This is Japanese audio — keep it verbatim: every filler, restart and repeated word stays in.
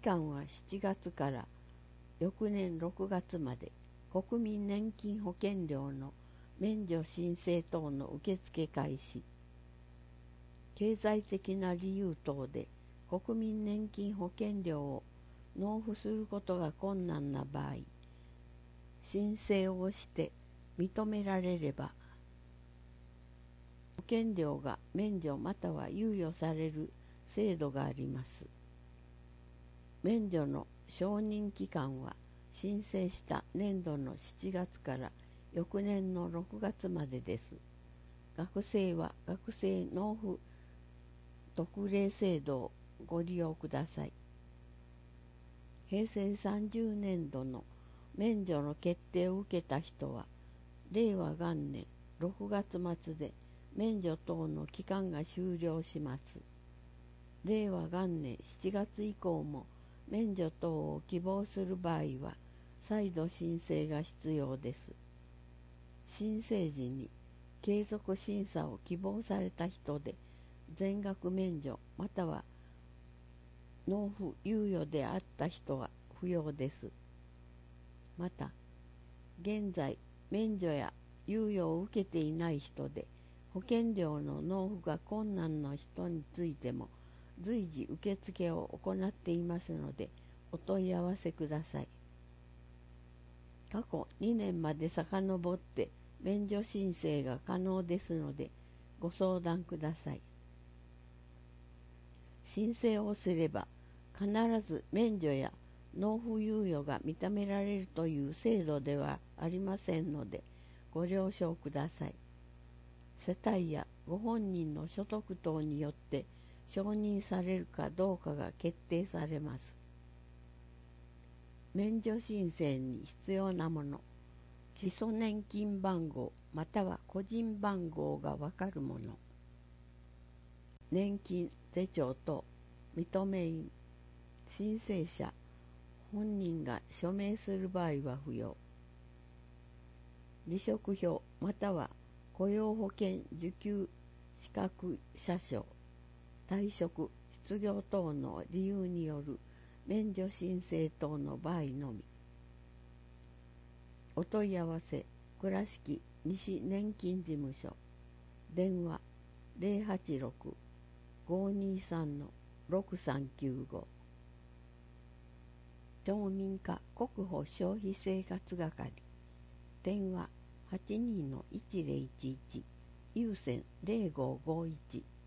間はしちがつから翌年ろくがつまで、国民年金保険料の免除申請等の受付開始。経済的な理由等で国民年金保険料を納付することが困難な場合、申請をして認められれば、保険料が免除または猶予される制度があります。免除の承認期間は申請した年度のしちがつから翌年のろくがつまでです。学生は学生納付特例制度をご利用ください。へいせいさんじゅうねんどの免除の決定を受けた人は、れいわ元年ろくがつ末で免除等の期間が終了します。れいわ元年しちがつ以降も免除等を希望する場合は、再度申請が必要です。申請時に継続審査を希望された人で、全額免除または納付猶予であった人は不要です。また、現在免除や猶予を受けていない人で、保険料の納付が困難な人についても随時受付を行っていますので、お問い合わせください。過去にねんまで遡って免除申請が可能ですので、ご相談ください。申請をすれば必ず免除や納付猶予が認められるという制度ではありませんので、ご了承ください。世帯やご本人の所得等によって承認されるかどうかが決定されます。免除申請に必要なもの、基礎年金番号または個人番号がわかるもの、年金手帳と認め印、申請者本人が署名する場合は不要。離職票または雇用保険受給資格者証、退職、失業等の理由による免除申請等の場合のみ。お問い合わせ、倉敷西年金事務所、電話 ゼロはちろく ごーにーさん ろくさんきゅうご。町民課国保消費生活係、電話 はちにーのいちぜろいちいち、有線ゼロごーごーいち。